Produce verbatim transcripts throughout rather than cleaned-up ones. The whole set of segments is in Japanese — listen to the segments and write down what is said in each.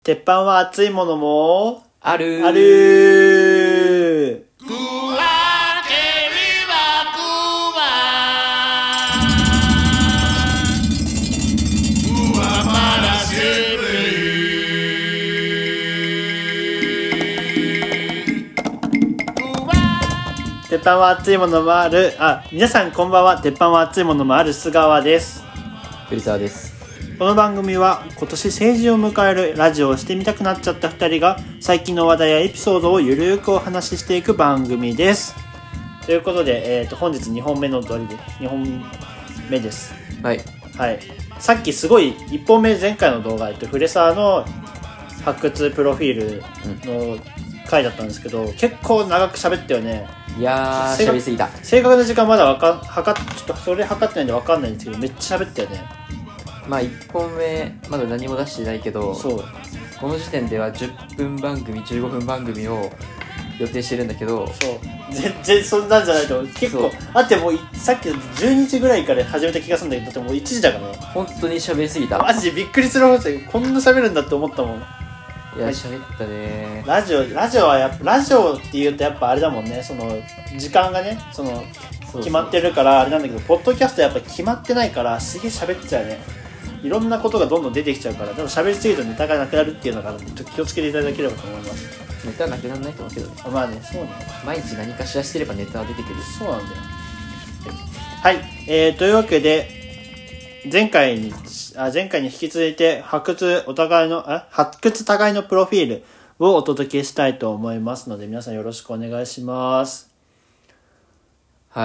鉄板は熱いものもあるーあるー食わければ食わん食わまらせ鉄板は熱いものもあるあ皆さんこんばんは。鉄板は熱いものもある須川です。 古澤です。 この番組は今年成人を迎えるラジオをしてみたくなっちゃったふたりが最近の話題やエピソードをゆるーくお話ししていく番組です。ということで、えー、と本日にほんめの通りでにほんめです。 はい。 はい。さっきすごいいっぽんめ前回の動画、えっと、フレサーの発掘プロフィールの回だったんですけど、うん、結構長く喋ったよね。 いやー、喋りすぎた。 正確な時間まだわかん、測っ、ちょっとそれ測ってないんでわかんないんですけど、めっちゃ喋ったよね。 まあいっぽんめまだ何も出してないけど、 そうこの時点ではじゅっぷん番組じゅうごふん番組を予定してるんだけど、 そう全然そんなんじゃないと思う。結構あってもうさっきのじゅうにじぐらいから始めた気がするんだけど、だってもういちじだからね。 本当に喋りすぎた。 マジでびっくりするほどこんな喋るんだって思ったもん。 いや喋ったね。 ラジオラジオはやっぱラジオっていうとやっぱあれだもんね、その時間がねその決まってるからあれなんだけど、ポッドキャストやっぱ決まってないからすげえ喋っちゃうね。いろんなことがどんどん出てきちゃうから、でも喋りすぎるとネタがなくなるっていうのがあるんで、ちょっと気をつけていただければと思います。 ネタはなくならないと思うけどね。 まあね、そうね。 毎日何かしらしてればネタは出てくる。 そうなんだよ。はい、えー、というわけで前回にあ前回に引き続いて発掘お互いのあ発掘互いのプロフィールをお届けしたいと思いますので、皆さんよろしくお願いします。 はい。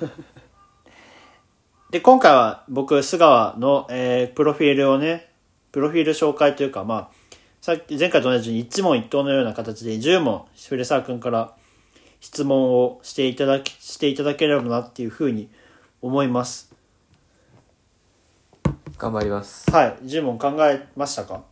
で今回は僕須川の、えー、プロフィールをねプロフィール紹介というか、まあさっき前回と同じように一問一答のような形でじゅうもん古澤くんから質問をしていただきしていただければなっていうふうに思います。 頑張ります。 はい、じゅうもん考えましたか？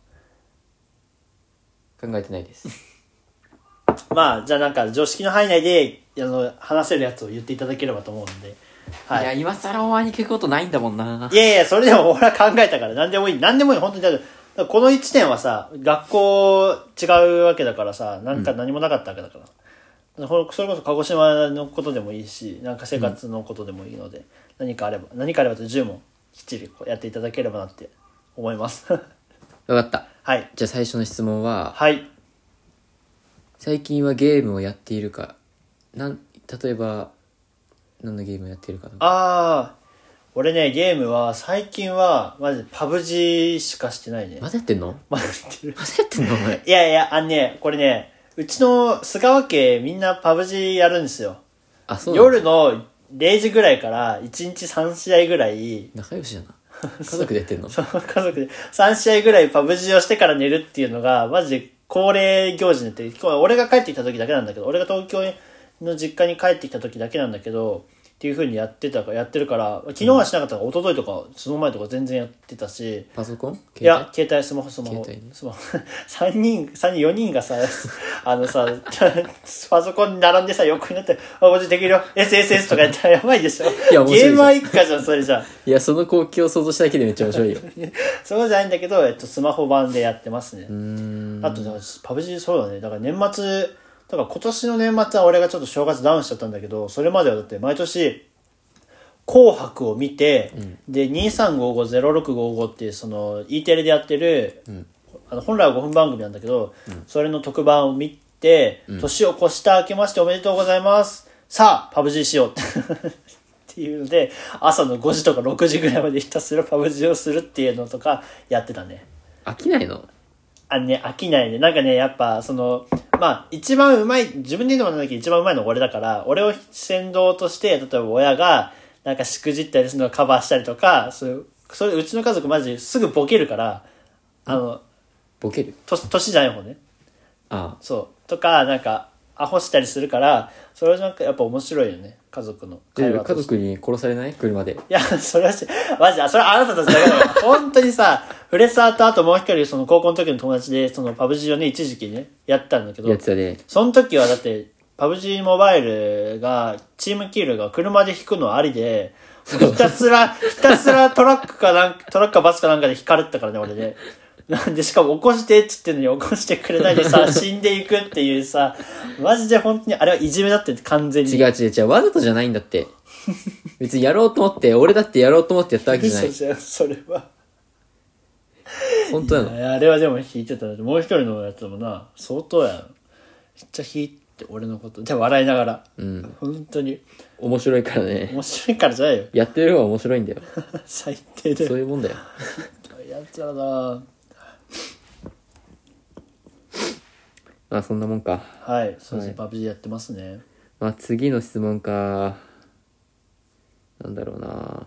考えてないです。 まあじゃあなんか常識の範囲内であの話せるやつを言っていただければと思うんで。はい、いや今更お前に聞くことないんだもんな。 いやいやそれでも俺は考えたから何でもいい何でもいい本当に。だからこのいちねんはさ学校違うわけだからさ、なんか何もなかったわけだから、うん、それこそ鹿児島のことでもいいし、なんか生活のことでもいいので、うん、何かあれば何かあればとじゅうもんきっちりやっていただければなって思います。 分かった。 はい。 じゃあ最初の質問は、 はい。 最近はゲームをやっているか、なん例えば何のゲームをやっているか。 ああ、俺ねゲームは最近はマジでパブジしかしてないね。 まだやってんの？ まだやってる。 まだやってんのお前。 いやいやあのねこれねうちの須川家みんなパブジやるんですよ。 あ、そうなの？ 夜のれいじぐらいからいちにちさんしあいぐらい仲良しだな。家族でやってんの？ そう家族でさんしあいぐらいパブジをしてから寝るっていうのがマジで恒例行事になって、俺が帰ってきた時だけなんだけど、俺が東京の実家に帰ってきた時だけなんだけどっていう風にやってたかやってるから、昨日はしなかったから、うん、一昨日とかその前とか全然やってたし。 パソコン？ いや携帯スマホスマホ携帯、ね、 スマホさんにんさんにんよにんがさあのさパソコンに並んでさ横になってあこっちできるよ エスエスエス とかやったらやばいでしょ。いやゲーマー一家じゃんそれじゃん。 いやその光景を想像しただけでめっちゃ面白いよ。 そうじゃないんだけど、えっと、スマホ版でやってますね。 うーんあとパブジそうだね。だから年末だから今年の年末は俺がちょっと正月ダウンしちゃったんだけど、それまではだって毎年紅白を見て、うん、でにさんごごゼロろくごごっていうその E テレでやってる、うん、あの本来はごふん番組なんだけど、うん、それの特番を見て、うん、年を越した明けましておめでとうございますさあパブ G しようっていうので朝のごじとかろくじぐらいまでひたすらパブ G をするっていうのとかやってたね。 飽きないの？ あのね飽きないね。なんかねやっぱそのまあ一番うまい自分で言うのもなんだけど一番うまいのは俺だから、俺を先導として例えば親がなんかしくじったりするのをカバーしたりとか、そういうそれうちの家族マジですぐボケるから、あのボケると年じゃない方ね。 ああそうとかなんかアホしたりするから、それなんかやっぱ面白いよね家族の会話として。 家族に殺されない？車で。 いやそれはマジでそれはあなたたちだけだよ。本当にさフレサーとあともう一人その高校の時の友達でそのパブ G をね一時期ねやったんだけど、 やってたね。 その時はだってパブ G モバイルがチームキルが車で引くのはありで、ひたすらひたすらトラックかなんトラックかバスかなんかで引かれてたからね俺で。 なんでしかも起こしてって言ってんのに起こしてくれないでさ死んでいくっていうさ、マジで本当にあれはいじめだって完全に。 違う違う違う、わざとじゃないんだって。別にやろうと思って、俺だってやろうと思ってやったわけじゃない。 嘘じゃんそれは。 本当なの？ いやあれはでも引いてた。もう一人のやつもな相当やん。めっちゃ引いて俺のことで笑いながら、 うん、 本当に面白いからね。 面白いからじゃないよ。 やってる方が面白いんだよ。 最低でそういうもんだよ。 やつらだ。 まあそんなもんか。 はいそうですね、 はい、 パブジーやってますね。 まあ次の質問か。なんだろうな。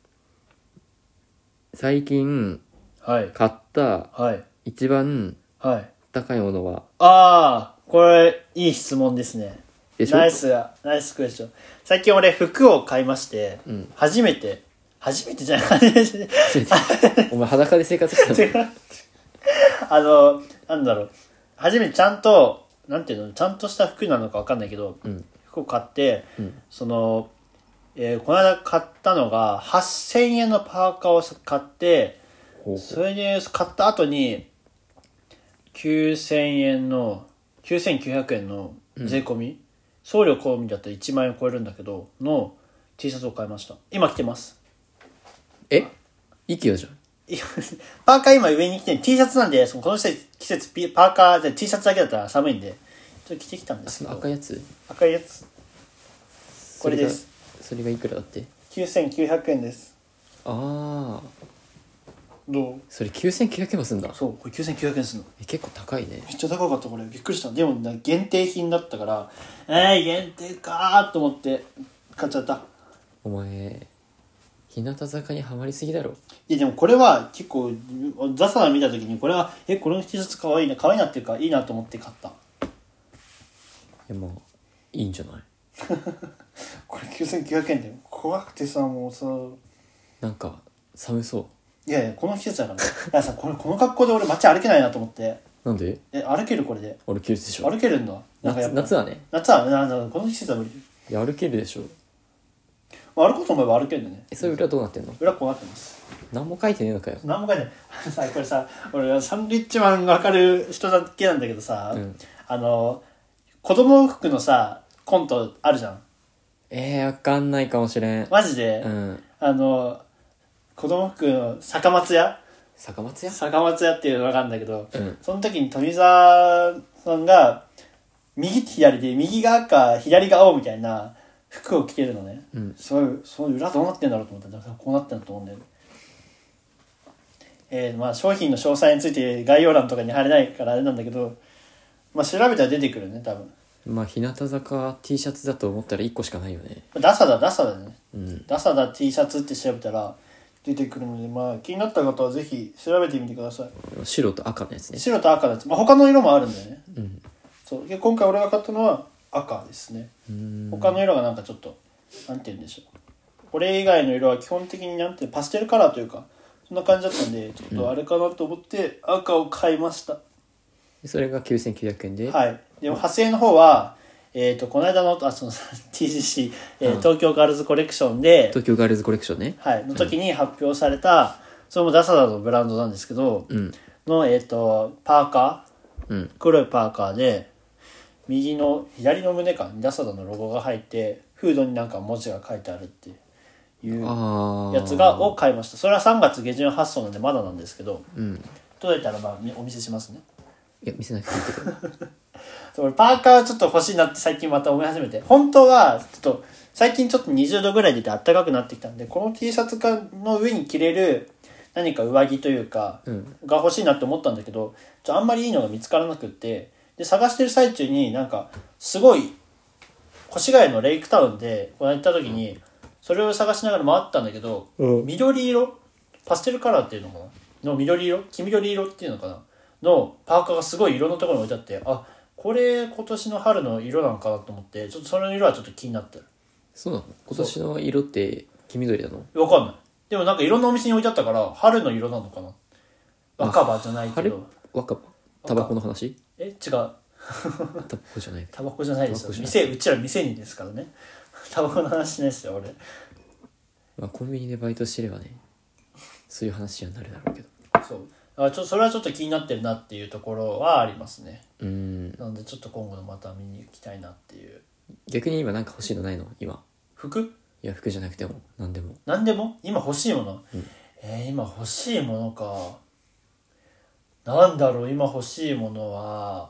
最近はい買ったはい一番はい高いものは？ ああこれいい質問ですね。 でしょ？ ナイスナイスクエスチョン。最近俺服を買いまして、 うん、 初めて初めてじゃない初めてお前裸で生活してたの？ あのなんだろう初めてちゃんとなんていうのちゃんとした服なのか分かんないけど、 うん、 服を買って、 うん、その、えー、この間買ったのがはっせんえんのパーカーを買って、 ほうほうそれで買った後にきゅうせんえんのきゅうせんきゅうひゃくえんの税込み、うん、送料込みだったらいちまんえん超えるんだけどの T シャツを買いました。今着てます。 えイケアじゃん。 パーカー今上に着てる T シャツなんで、そのこの季節パーカーで T シャツだけだったら寒いんでちょっと着てきたんですけど。 赤いやつ？ 赤いやつこれです。 それがいくらだって？ きゅうせんきゅうひゃくえんです。 ああどう？ それきゅうせんきゅうひゃくえんもすんだ。 そうこれきゅうせんきゅうひゃくえんすんの。 え結構高いね。 めっちゃ高かったこれびっくりした。でも限定品だったからえー、限定かーと思って買っちゃった。 お前日向坂にはまりすぎだろ。 いやでもこれは結構ザサナ見た時にこれはえこの T シャツかわいいなかわいいなっていうかいいなと思って買った。 でもいいんじゃない？ これきゅうせんきゅうひゃくえんだよ。怖くてさもうさなんか寒そう。いやいやこの季節だからね。いやさこれこの格好で俺街歩けないなと思って。 なんで？ え歩けるこれで？ 歩けるでしょ。 歩けるんだ。なんかやっぱ夏はね。 夏はなんだこの季節は無理。 いや歩けるでしょ。 まあ、歩こうと思えば歩けるんだね。 えそれ裏どうなってんの？ 裏こうなってます。 何も書いてねえのかよ。 何も書いてないさこれさ俺サンドイッチマンが分かる人だけなんだけどさ、うん、あの子供服のさコントあるじゃん。 えー、わかんないかもしれん。 マジで、 うん、 あの子供服の坂松屋坂松屋坂松屋っていうのが分かるんだけど、 うん、 その時に富澤さんが右左で右が赤左が青みたいな服を着てるのね、うん、そういうそういう裏どうなってんだろうと思ったらこうなってんだと思うんだよね。えーまあ、商品の詳細について概要欄とかに貼れないからあれなんだけど、まあ、調べたら出てくるね多分。 まあ日向坂 T シャツだと思ったらいっこしかないよね。 ダサダダサダね、 うん、 ダサダ T シャツって調べたら出てくるので、まあ、気になった方はぜひ調べてみてください。 白と赤のやつね。 白と赤のやつ、まあ、他の色もあるんだよね、 うん、 そうで今回俺が買ったのは赤ですね。他の色がなんかちょっとなんて言うんでしょう、これ以外の色は基本的になんてパステルカラーというかそんな感じだったんでちょっとあれかなと思って赤を買いました、 うん、それがきゅうせんきゅうひゃくえんで。 はい。でもはっせんえんの方はえー、とこの間のあその ティージーシー、えーうん、東京ガールズコレクションで東京ガールズコレクションね、 はい、の時に発表された、うん、それもダサダのブランドなんですけど、 うん、 の、えー、とパーカー、うん、黒いパーカーで右の左の胸かダサダのロゴが入ってフードになんか文字が書いてあるっていうやつがを買いました。それはさんがつ下旬発送なんでまだなんですけど、うん、届いたらまあお見せしますね。 いや見せなくていいけど俺パーカーちょっと欲しいなって最近また思い始めて、本当はちょっと最近ちょっとにじゅうどぐらいでいて暖かくなってきたんでこの T シャツの上に着れる何か上着というか、うん、が欲しいなって思ったんだけどちょあんまりいいのが見つからなくってで探してる最中になんかすごい越谷のレイクタウンでこの間行った時にそれを探しながら回ったんだけど、うん、緑色パステルカラーっていうのかなの緑色黄緑色っていうのかなのパーカーがすごい色のところに置いてあってあこれ今年の春の色なのかなと思ってちょっとその色はちょっと気になってる。 そうなの？今年の色って黄緑なの？ 分かんない。でもなんかいろんなお店に置いてあったから春の色なのかな。若葉じゃないけど。 若葉？タバコの話？ え違う。 タバコじゃない。 タバコじゃないですよ。店うちら店にですからね。タバコの話しないですよ俺。 まあコンビニでバイトしてればねそういう話にはなるだろうけど。 そうあちょそれはちょっと気になってるなっていうところはありますね。 うんなのでちょっと今後のまた見に行きたいなっていう。 逆に今なんか欲しいのないの今？ 服？ いや服じゃなくても何でも。 何でも今欲しいもの、 うん、 えー、今欲しいものか。なんだろう今欲しいものは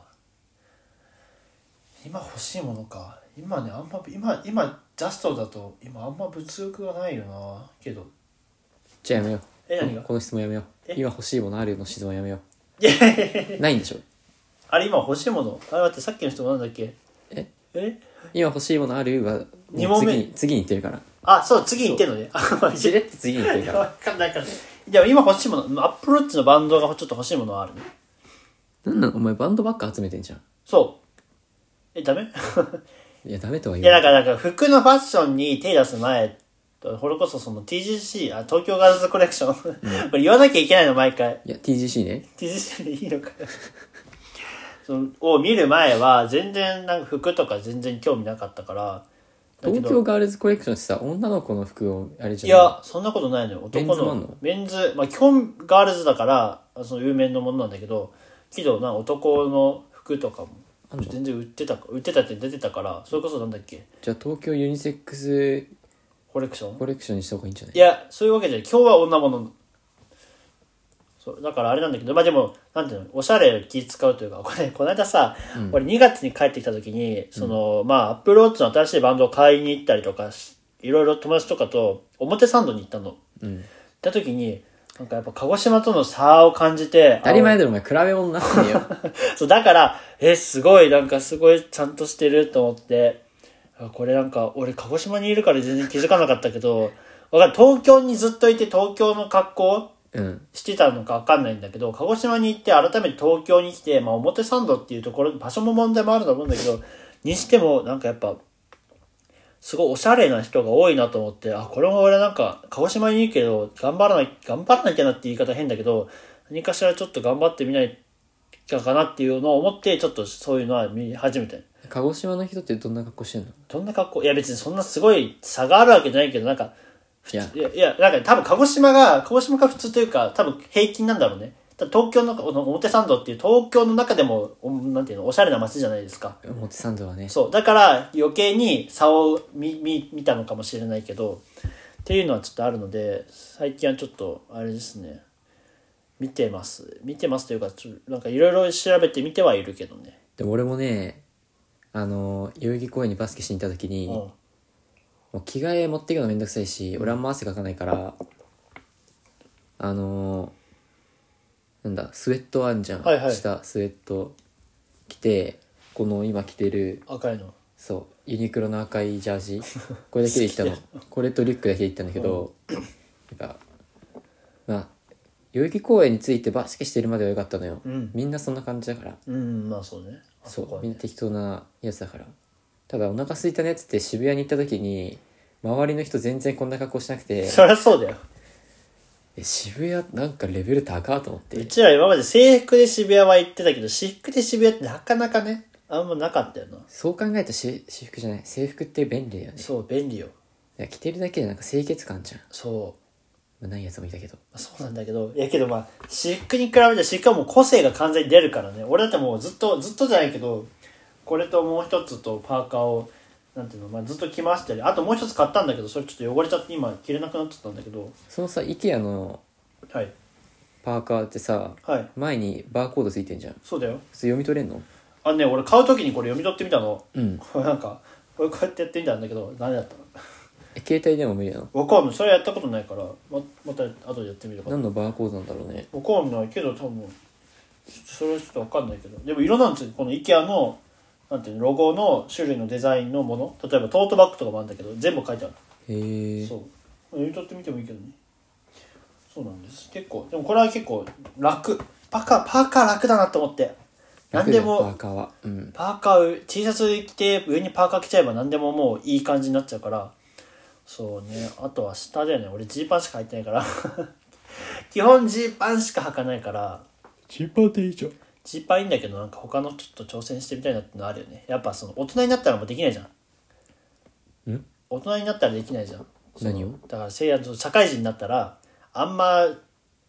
今欲しいものか。今ねあんま今今ジャストだと今あんま物欲がないよな。けどじゃあやめよう。 え何がこの質問やめよう。今欲しいものあるの質問やめよいやいやいやう。ないんでしょ？ あれ今欲しいものあれ待ってさっきの人なんだっけええ今欲しいものあるはに問目次に次に言ってるから。 あそう次に言ってんのねあしれって次に言ってるから。 分かんないからでも今欲しいものアップルウォッチのバンドがちょっと欲しいものはあるね。 なんなのお前バンドばっか集めてんじゃん。 そうえダメいやダメとは言いうやない。 だからなんか服のファッションに手出す前これこそその ティージーシー あ東京ガールズコレクション、うん、これ言わなきゃいけないの毎回。 いや ティージーシー ねティージーシー でいいのかよそのを見る前は全然なんか服とか全然興味なかったからだけど東京ガールズコレクションってさ女の子の服をあれじゃない？ いやそんなことないのよ。男のメンズもあんの？ メンズまあ基本ガールズだからその有名なものなんだけどけどなんか男の服とかも全然売ってた売ってたって出てたからそれこそなんだっけじゃあ東京ユニセックスコレクションコレクションにした方がいいんじゃない？ いやそういうわけじゃない。今日は女物そうだからあれなんだけどまあでもなんていうのおしゃれ気使うというかこれこの間さ、うん、俺にがつに帰ってきた時にその、うん、まあアップルウォッチの新しいバンドを買いに行ったりとかいろいろ友達とかと表参道に行ったの、うん、行った時になんかやっぱ鹿児島との差を感じて当たり前だろお前比べ物になってねえよそうだからえすごいなんかすごいちゃんとしてると思ってこれなんか俺鹿児島にいるから全然気づかなかったけどわかる東京にずっといて東京の格好してたのか分かんないんだけど、うん、鹿児島に行って改めて東京に来て、まあ、表参道っていうところ場所も問題もあると思うんだけどにしてもなんかやっぱすごいおしゃれな人が多いなと思ってあこれも俺なんか鹿児島にいるけど頑張らな頑張らなきゃなって言い方変だけど何かしらちょっと頑張ってみないかなっていうのを思ってちょっとそういうのは見始めて。 鹿児島の人ってどんな格好してんの？ どんな格好いや別にそんなすごい差があるわけじゃないけどなんかいやいやいやなんか多分鹿児島が鹿児島が普通というか多分平均なんだろうね。東京の表参道っていう東京の中でもなんていうのおしゃれな街じゃないですか。 表参道はね。 そうだから余計に差を 見, 見, 見たのかもしれないけどっていうのはちょっとあるので最近はちょっとあれですね見てます見てますというかちょなんかいろいろ調べてみてはいるけどね。 でも俺もねあの代々木公園にバスケしに行った時に、うん、もう着替え持っていくのめんどくさいし俺あんま汗かかないからあのなんだスウェットあんじゃん、 はいはい、 下スウェット着てこの今着てる赤いのそうユニクロの赤いジャージこれだけで行ったのこれとリュックだけで行ったんだけど、うん、なんかまあ代々木公園についてバスケしてるまではよかったのよ、うん、みんなそんな感じだからうんまあそうねそう、みんな適当なやつだから。ただお腹空いたねっつって渋谷に行った時に周りの人全然こんな格好しなくてそりゃそうだよえ渋谷なんかレベル高いと思って。 うちら今まで制服で渋谷は行ってたけど私服で渋谷ってなかなかねあんまなかったよな。 そう考えたらし私服じゃない制服って便利だよね。 そう便利よ。 いや着てるだけでなんか清潔感じゃん。 そう、 まあ、ないやつもいたけどそうなんだけどいやけどまあ私服に比べて私服はもう個性が完全に出るからね。俺だってもうずっとずっとじゃないけどこれともう一つとパーカーをなんていうの、まあ、ずっと着回してる。あともう一つ買ったんだけどそれちょっと汚れちゃって今着れなくなっちゃったんだけどそのさ IKEA のパーカーってさ、はい、前にバーコードついてんじゃん。 そうだよ。 それ読み取れんの？ あのね俺買う時にこれ読み取ってみたの。 うんこれなんかこれこうやってやってみたんだけどダメだったの。 え携帯でも無理なの？ わかんないそれやったことないから ま, また後でやってみるか。 何のバーコードなんだろうね。 わかんないけど多分それはちょっとわかんないけどでも色なんつうこの IKEA のなんていうのロゴの種類のデザインのもの例えばトートバッグとかもあるんだけど全部書いてある。 へえ。 そう読み取ってみてもいいけどね。そうなんです結構でもこれは結構楽パーカーパーカー楽だなと思って何でもパーカーは、うん、 パーカー T シャツ着て上にパーカー着ちゃえば何でももういい感じになっちゃうからそうね。あとは下だよね俺ジーパンしか履いてないから基本ジーパンしか履かないからジーパンっていいじゃん。 ジーパンいいんだけどなんか他のちょっと挑戦してみたいなってのあるよね。やっぱその大人になったらもうできないじゃん。ん大人になったらできないじゃん。 何を？ だからせいや社会人になったらあんま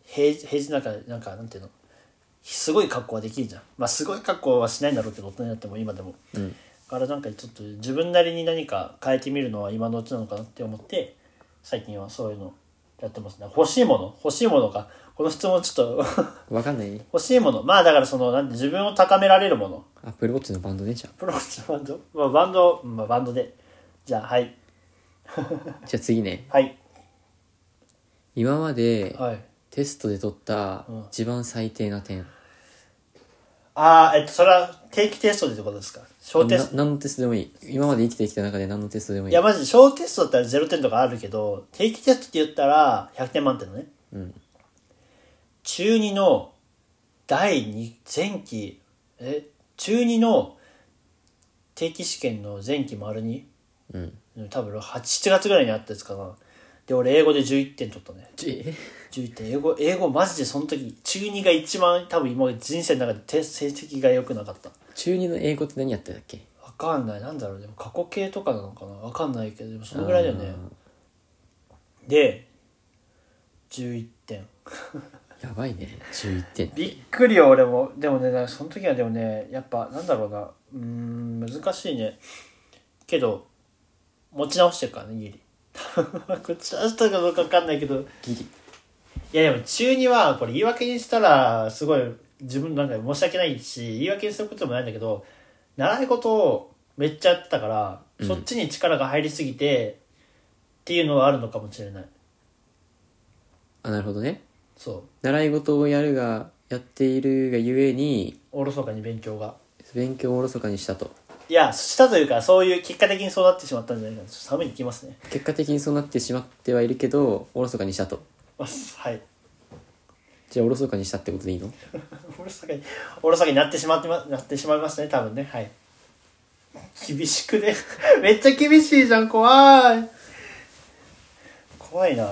平平時なんかなんかなんていうのすごい格好はできるじゃん。まあすごい格好はしないんだろうけど大人になっても今でも、 うん、 だからなんかちょっと自分なりに何か変えてみるのは今のうちなのかなって思って最近はそういうのやってますね。欲しいもの欲しいものかこの質問ちょっとわかんない。 欲しいものまあだからそのなんて自分を高められるものアップルウォッチのバンドねじゃん。 プロのバンド、まあ、バンド、まあ、バンドでじゃあはいじゃあ次ね。 はい今まではいテストで取ったうん一番最低な点。 ああえっとそれは定期テストでってことですか？小テストな何のテストでもいい。今まで生きてきた中で何のテストでもいい。 いやマジで小テストだったらゼロてんとかあるけど定期テストって言ったらひゃくてん満点のね、 うん、 中にのだいに前期え中にの定期試験の前期丸にうん多分はち、しちがつぐらいにあったやつかな。で俺英語でじゅういってん取ったね。 えじゅういってん英語英語マジでその時中にが一番多分今まで人生の中で成績が良くなかった。 中にの英語って何やってたっけ？ わかんないなんだろうでも過去形とかなのかなわかんないけどでもそのぐらいだよね。でじゅういってんやばいねじゅういってん。 びっくりよ俺も。でもねその時はでもねやっぱなんだろうなうーん難しいねけど持ち直してるからねギリ持ち直したかどうか分かんないけどギリ。 いやでも中にはこれ言い訳にしたらすごい自分なんか申し訳ないし言い訳にすることもないんだけど習い事をめっちゃやってたから、うん、そっちに力が入りすぎてっていうのはあるのかもしれない。 あなるほどね。 そう習い事をやるがやっているがゆえにおろそかに勉強が勉強をおろそかにしたと。 いやしたというかそういう結果的にそうなってしまったんじゃないかな。ちょっと寒いにきますね。 結果的にそうなってしまってはいるけどおろそかにしたと。 はいじゃあおろそかにしたってことでいいの？ おろそかにおろそかになってしまってまなってしまいましたね多分ね。はい厳しくねめっちゃ厳しいじゃん怖い怖いな。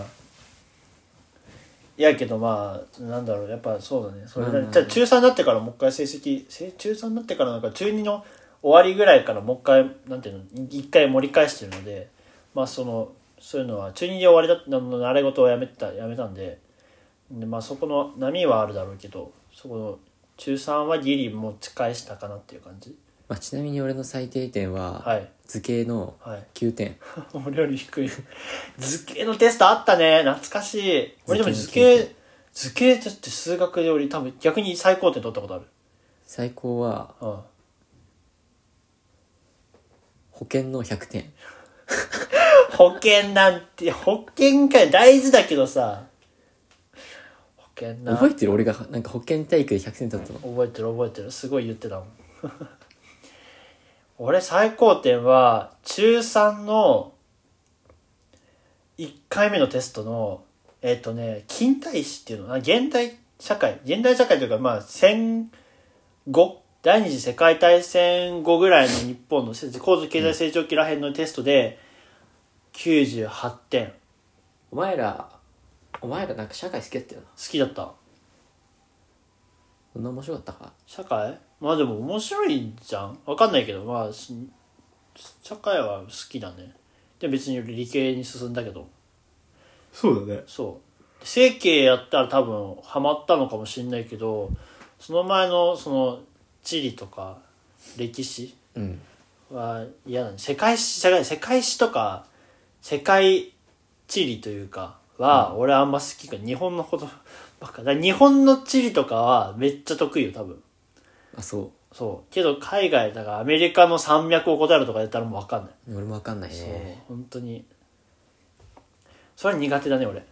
いやけどまあなんだろうやっぱそうだねそれだ、ね、じゃあ中さんになってからもう一回成績中さんになってからなんか中にの終わりぐらいからもう一回なんていうの一回盛り返してるのでまあそのそういうのは中にで終わりだったの習い事をやめたやめたんででまあそこの波はあるだろうけどそこの中さんはギリ持ち返したかなっていう感じ。 まあ、ちなみに俺の最低点は、 はい、 図形のきゅうてん、 はい、俺より低い図形のテストあったね懐かしい。俺でも図形図形って数学で俺多分逆に最高点取ったことある。 最高は、 うん、 保険のひゃくてん保険なんて保険か大事だけどさ保険な覚えてる俺がなんか保険体育でひゃくてん取ったの覚えてる覚えてるすごい言ってたもん俺最高点は中さんのいっかいめのテストのえっとね近代史っていうの現代社会現代社会というかまあ戦後第二次世界大戦後ぐらいの日本の高度経済成長期らへんのテストできゅうじゅうはってん。 お前らお前らなんか社会好きだったよな。 好きだった。 そんな面白かったか。 社会まあでも面白いじゃんわかんないけどまあ社会は好きだね。で別に理系に進んだけどそうだね。 そう整形やったら多分ハマったのかもしれないけどその前のその地理とか歴史は嫌だね。世界史世界史とか世界地理というかは俺あんま好きか日本のことばっかだ。日本の地理とかはめっちゃ得意よ多分。 あそうそうけど海外だからアメリカの山脈を答えるとかやったらもう分かんない。 俺も分かんないね。 そう本当にそれは苦手だね俺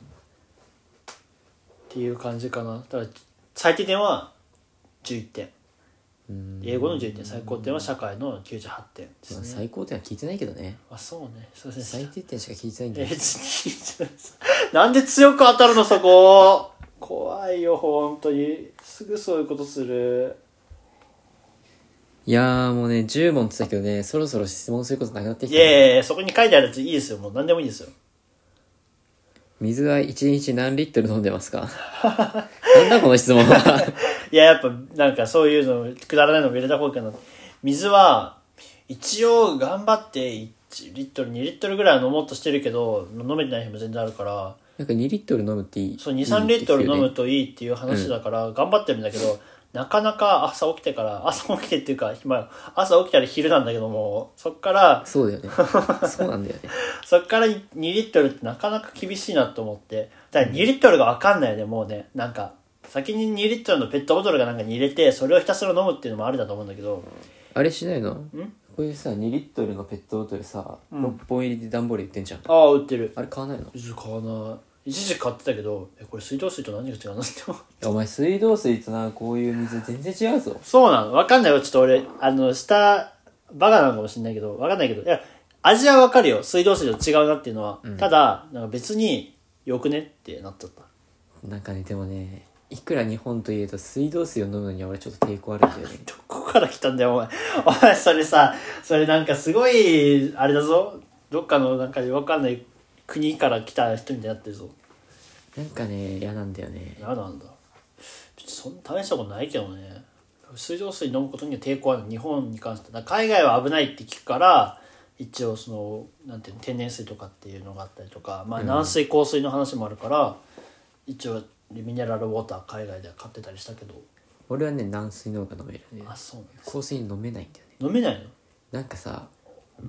っていう感じかな。だから最低点はじゅういってん英語のじゅういってん最高点は社会のきゅうじゅうはってんですね。 まあ、最高点は聞いてないけどね。 あそうねそうです最低点しか聞いてないんだよ。 えなんで強く当たるのそこ怖いよ本当にすぐそういうことする。 いやーもうねじゅう問って言ったけどねそろそろ質問することなくなってきた、 ね、いやいやそこに書いてあるやついいですよもう何でもいいですよ。 水はいちにち何リットル飲んでますかなんだこの質問はいややっぱなんかそういうのくだらないのも入れた方がいいかな。水は一応頑張っていちリットルにリットルぐらいは飲もうとしてるけど飲めてない日も全然あるからなんかにリットル飲むっていい。 そうにさんリットル飲むと。 といいっていう話だから頑張ってるんだけど、なかなか朝起きてから朝起きてっていうか今朝起きたら昼なんだけども、そっからそうだよね。そうなんだよね。 そっからにリットルってなかなか厳しいなと思って、だからにリットルが分かんないよねもうね。なんか先ににリットルのペットボトルがなんかに入れてそれをひたすら飲むっていうのもありだと思うんだけど、 あれしないの？こういうさにリットルのペットボトルさ、ろっぽん入りで段ボール売ってんじゃん。 ああ売ってる。 あれ買わないの？ 買わない。一時買ってたけど、えこれ水道水と何が違うのって思ってお前水道水となこういう水全然違うぞ。 そうなの分かんないよ。ちょっと俺あの下バカなのかもしれないけど分かんないけど、いや味は分かるよ水道水と違うなっていうのは、うん、ただなんか別によくねってなっちゃった。 なんかねでもねいくら日本といえど水道水を飲むのには俺ちょっと抵抗あるんだよね。 どこから来たんだよお前。お前それさそれなんかすごいあれだぞ、どっかのなんか分かんない国から来た人みたいになってるぞ。 なんかね嫌なんだよね。 嫌なんだ。そんな大したことないけどね。水道水飲むことには抵抗ある。日本に関してだ海外は危ないって聞くから一応そのなんていうの天然水とかっていうのがあったりとか、まあ軟水硬水の話もあるから、うん、一応ミネラルウォーター海外では買ってたりしたけど、 俺はね軟水の方が飲めるね。 あそうなんです。 硬水飲めないんだよね。 飲めないの？ なんかさ、うん、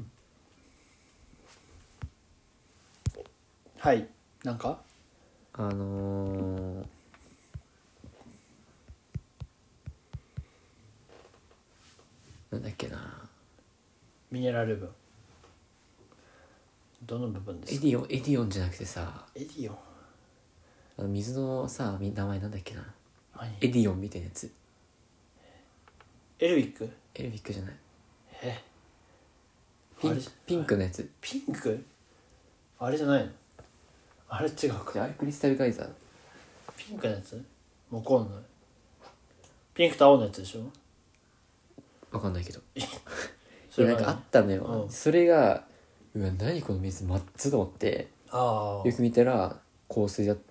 はいなんかあのー、なんだっけな、 ミネラル分どの部分ですか？ エディオンエディオンじゃなくてさ、 エディオンあの水のさ名前なんだっけな、 何？ エディオンみたいなやつ。 エルウィック？ エルウィックじゃない。 えピンピンクのやつ。 ピンク？あれじゃないの？あれ違うか。 あれクリスタルガイザー。 ピンクのやつ？わかんない。ピンクと青のやつでしょ？ わかんないけど。 それなんかあったのよ、 うん、 それがうわ何この水マッツと思って、 あよく見たら香水だって、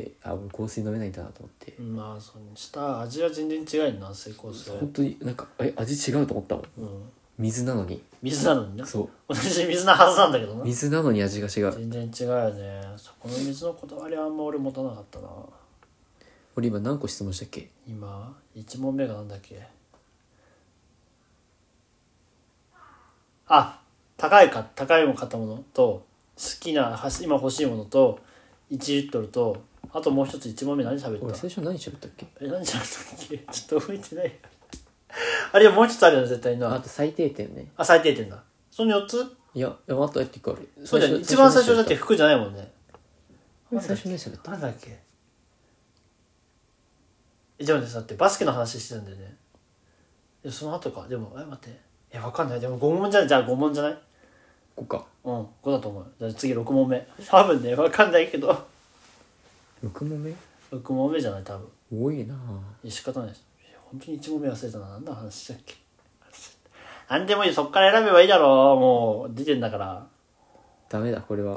あ俺香水飲めないんだなと思って。 まあその下味は全然違うよな。水香水本当になんかえ味違うと思ったもん、うん、水なのに。 水なのにな。 そう同じ水なはずなんだけどな。 水なのに味が違う。 全然違うよね。そこの水のこだわりはあんま俺持たなかったな。 俺今何個質問したっけ？ 今いち問目がなんだっけ。あ高いか高いも買ったものと好きな今欲しいものといちリットルと、あともう一ついち問目何喋った？ 俺最初何喋ったっけ？ え何喋ったっけちょっと覚えてないあれもう一つあるよね絶対な。 あと最低点ね。 あ最低点だ。そのよっつ？ いやいやあとやっていくある。 そうだよね。一番最初だって服じゃないもんね。 最初何喋った？ なんだっけ。えじゃあだってバスケの話してたんだよね。でその後か。でもえ待ってえわかんない。でもご問じゃない。じゃあご問じゃない？ ごか。 うんごだと思う。じゃあ次ろく問目。多分ねわかんないけどろく問目？ ろく問目じゃない多分。 多いなぁ。 仕方ないです。本当にいち問目忘れたな。何の話したっけ。なんでもいい。そっから選べばいいだろう。もう出てんだから。 ダメだこれは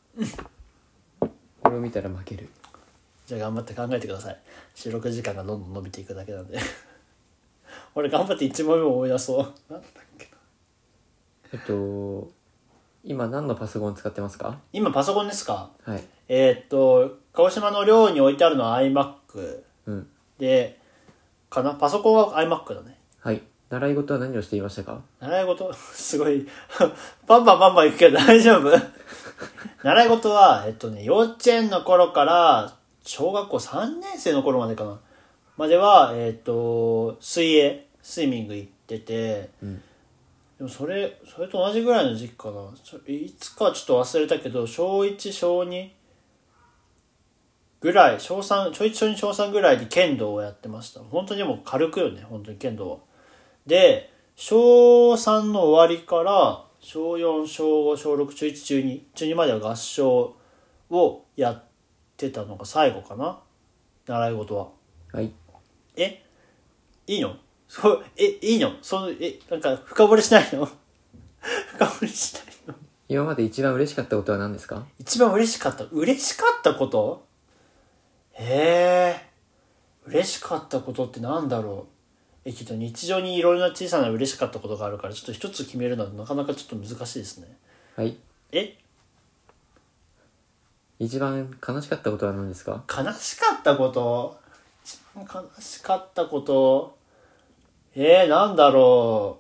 これを見たら負ける。 じゃあ頑張って考えてください。収録時間がどんどん伸びていくだけなんで俺頑張っていち問目を思い出そう。なんだっけな。 えっと今何のパソコン使ってますか？ 今パソコンですか？ はい。 えー、っと鹿児島の寮に置いてあるのは iMac、うん、でかな。パソコンは iMac だね。 はい。習い事は何をしていましたか？ 習い事すごいバンバンバンバン行くけど大丈夫習い事はえっとね幼稚園の頃から小学校さんねん生の頃までかなまではえっと水泳スイミング行ってて、うん、でもそれそれと同じぐらいの時期かないつかちょっと忘れたけど小いち小にぐらい小さん小いち小に小さんぐらいで剣道をやってました。本当にもう軽くよね本当に剣道は。で小さんの終わりから小よん小ご小ろく中いち中に中にまでは合唱をやってたのが最後かな習い事は。 はい。 えいいのそうえいいのそのえなんか深掘りしないの深掘りしないの。 今まで一番嬉しかったことは何ですか？ 一番嬉しかった嬉しかったことへえ嬉しかったことってなんだろう。えけど日常にいろいろな小さな嬉しかったことがあるからちょっと一つ決めるのはなかなかちょっと難しいですね。 はい。 え一番悲しかったことは何ですか？ 悲しかったこと一番悲しかったことえー、なんだろ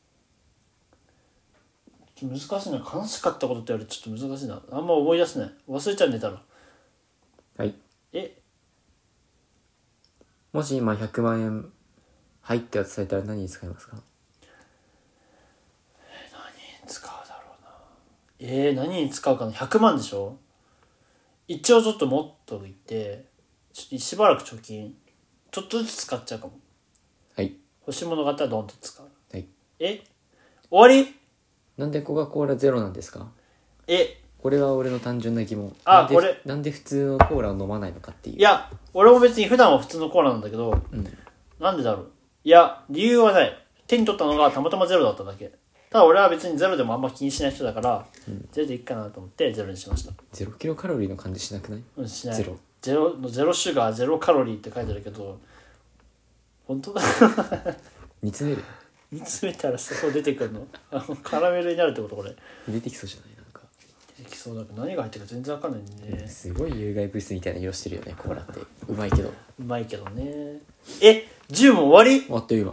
う難しいな。悲しかったことって言われてちょっと難しいな。あんま思い出せない。忘れちゃうんでたら。 はい。 えもし今ひゃくまんえん入って渡されたら何に使いますか？ 何に使うだろうな。えー、何に使うかな。ひゃくまんでしょ。一応ちょっと持っといてちょっとしばらく貯金ちょっとずつ使っちゃうかも。 はい。 欲しいものがあったらドンと使う。 はい。 え終わり？ なんでコカ・コーラゼロなんですか？ えこれは俺の単純な疑問。 あなんでこれなんで普通のコーラを飲まないのかっていう。 いや俺も別に普段は普通のコーラなんだけど、 うん、 なんでだろう。いや理由はない。手に取ったのがたまたまゼロだっただけ。ただ俺は別にゼロでもあんま気にしない人だから、うん、ゼロでいいかなと思ってゼロにしました。 ゼロキロカロリーの感じしなくない？ うんしない。 ゼロゼロのゼロシュガーゼロカロリーって書いてあるけど本当だ煮詰める？ 煮詰めたらそこ出てくるのあのカラメルになるってこと？これ出てきそうじゃない？なんか出てきそうだけど何が入ってるか全然わかんないんで、ね、 すごい有害物質みたいな色してるよねコーラって。うまいけどうまいけどね。えじゅうも終わり？ 終わってる今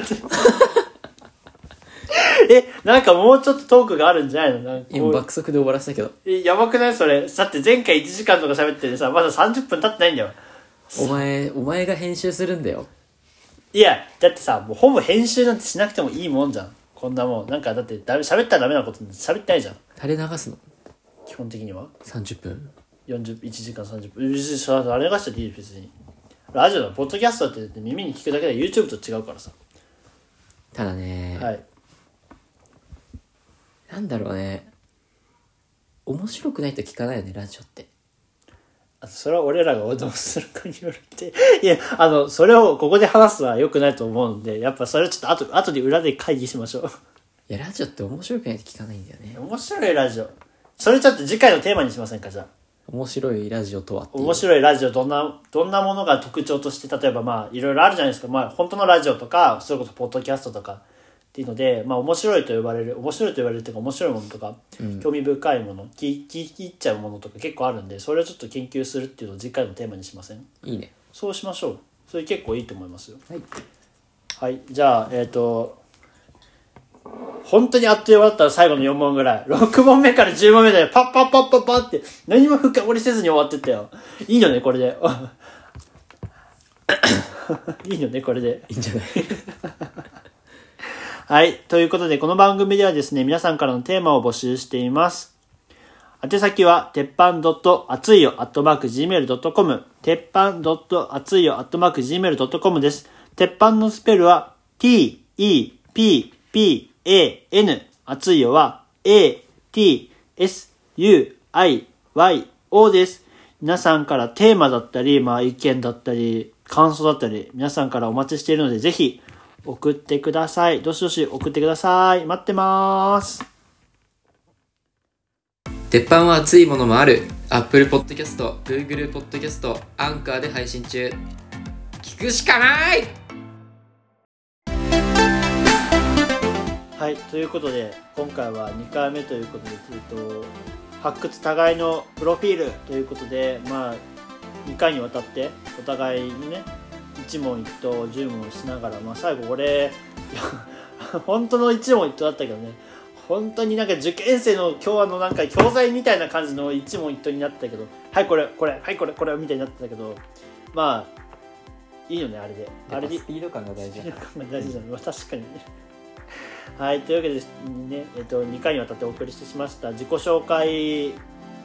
えなんかもうちょっとトークがあるんじゃないの？なんか今爆速で終わらせたけど。 えやばくないそれ？だって前回いちじかんとか喋っててさまださんじゅっぷん経ってないんだよ。 お前お前が編集するんだよ。 いやだってさもうほぼ編集なんてしなくてもいいもんじゃん。こんなもんなんかだってだ喋ったらダメなこと喋ってないじゃん。 垂れ流すの基本的にはさんじゅっぷんよんじゅういちじかんさんじゅっぷん別にさ垂れ流しちゃっていいよ別に。ラジオだポッドキャストって耳に聞くだけで YouTube と違うからさ。 ただね、 はいなんだろうね面白くないと聞かないよねラジオって。 あそれは俺らがどうするかによるっていやあのそれをここで話すのは良くないと思うんでやっぱそれちょっと後後で裏で会議しましょう。 いやラジオって面白くないと聞かないんだよね。 面白いラジオそれちょっと次回のテーマにしませんか？じゃあ面白いラジオとはっていう。 面白いラジオどんなどんなものが特徴として例えばまあいろいろあるじゃないですか。まあ本当のラジオとかそれこそポッドキャストとかっていうのでまあ面白いと呼ばれる面白いと言われるというか面白いものとか、うん、興味深いもの聞き入っちゃうものとか結構あるんでそれをちょっと研究するっていうのを次回のテーマにしません？ いいね。 そうしましょう。それ結構いいと思いますよ。 はい、 はい、じゃあえっ、ー、と本当にあっという間だったら最後のよん問ぐらいろく問目からじゅう問目でパッパッパッパッパッって何も深掘りせずに終わってったよ。いいのねこれでいいのねこれでいいんじゃないはい。ということで、この番組ではですね、皆さんからのテーマを募集しています。宛先は、てっぱんあついよ アットマークジーメールドットコム、てっぱんあついよ アットマークジーメールドットコム です。てっぱんのスペルは、ティー イー ピー ピー エー エヌ、あついよは、エー ティー エス ユー アイ ワイ オー です。皆さんからテーマだったり、まあ意見だったり、感想だったり、皆さんからお待ちしているので、ぜひ、送ってください。どしどし送ってください。待ってまーす。 鉄板は熱いものもある。 Apple Podcast、Google Podcast、アンカーで配信中。聞くしかない。 はい、ということで今回はにかいめということで、えっと、発掘互いのプロフィールということで、まあにかいにわたってお互いにね一問一答じゅう問しながら、まあ、最後俺本当の一問一答だったけどね、本当になんか受験生の今日はのなんか教材みたいな感じの一問一答になったけど、はいこれこれはいこれこれみたいになってたけど、まあいいよねあれで。あれでスピード感が大事だ。 スピード感が大事だね、まあ、確かにね。はい、というわけでね、えっとにかいにわたってお送りしてしました自己紹介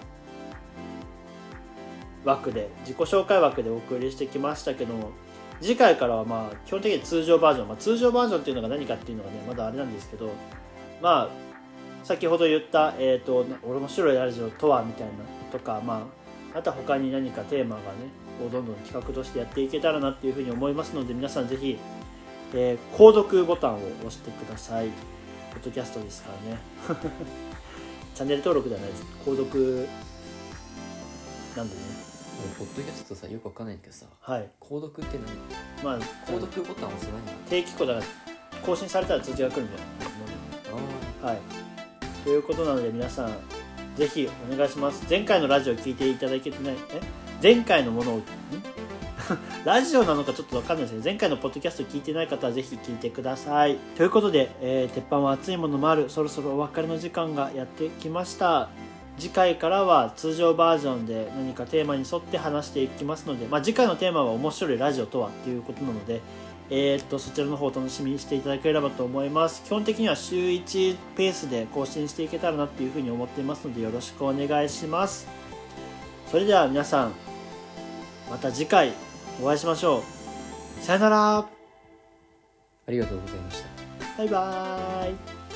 枠で自己紹介枠でお送りしてきましたけども、次回からはまあ基本的に通常バージョン、まあ、通常バージョンっていうのが何かっていうのがねまだあれなんですけど、まあ先ほど言った、えーと、面白いラジオとはみたいなとか、まあ、あとは他に何かテーマがねこうどんどん企画としてやっていけたらなっていうふうに思いますので、皆さんぜひ、えー、購読ボタンを押してください。ポッドキャストですからねチャンネル登録ではないです。購読なんでね。 ポッドキャストさよくわかんないんだけどさ、 はい、 購読って何？まあ購読ボタンを押す何？ 定期購だから更新されたら通知が来るんだよ。はい。ということなので皆さんぜひお願いします。前回のラジオ聞いていただけてないえ前回のものをんラジオなのかちょっと分かんないですね。前回のポッドキャスト聞いてない方はぜひ聞いてください。ということで、えー、鉄板は熱いものもある、そろそろお別れの時間がやってきました。次回からは通常バージョンで何かテーマに沿って話していきますので、まあ、次回のテーマは面白いラジオとはっていうことなので、えー、っとそちらの方をお楽しみにしていただければと思います。基本的には週いちペースで更新していけたらなっていうふうに思っていますので、よろしくお願いします。それでは皆さん、また次回お会いしましょう。さよなら。 ありがとうございました。 バイバーイ。